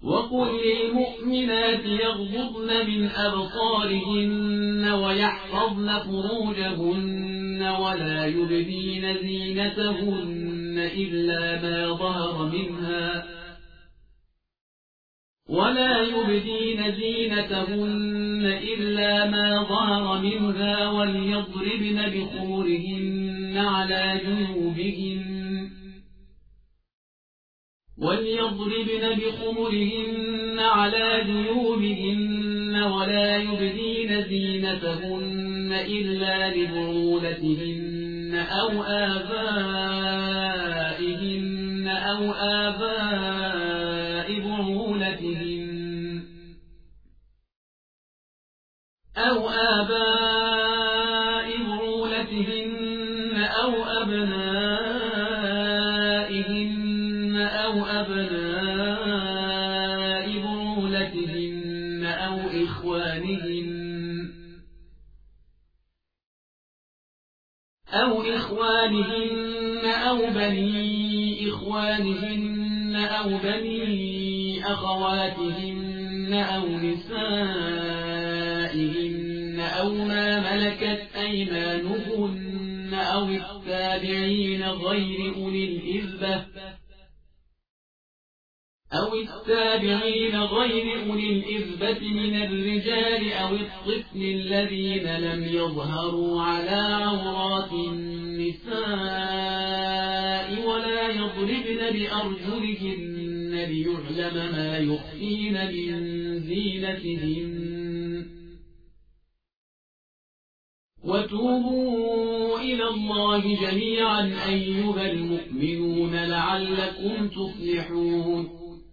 وقل للمؤمنات يغضضن من أبصارهن ويحفظن فروجهن ولا يبدين زينتهن إلا ما ظهر منها وليضربن بخمرهن على جيوبهن ولا يبدين زينتهن إلا لبعولتهن أو آباء بعولتهن أو أبنائهن أو أبناء بعولتهن أو إخوانهن أو بني إخوانهن أو بني أخواتهن أو نسائهن أو ما ملكت أيمانهن أو التابعين غير أولي الإربة من الرجال أو الطفل الذين لم يظهروا على عورات النساء ولا يضربن بأرجلهن ليعلم ما يخفين من زينتهن وتوبوا إلى الله جميعا أيها المؤمنون لعلكم تفلحون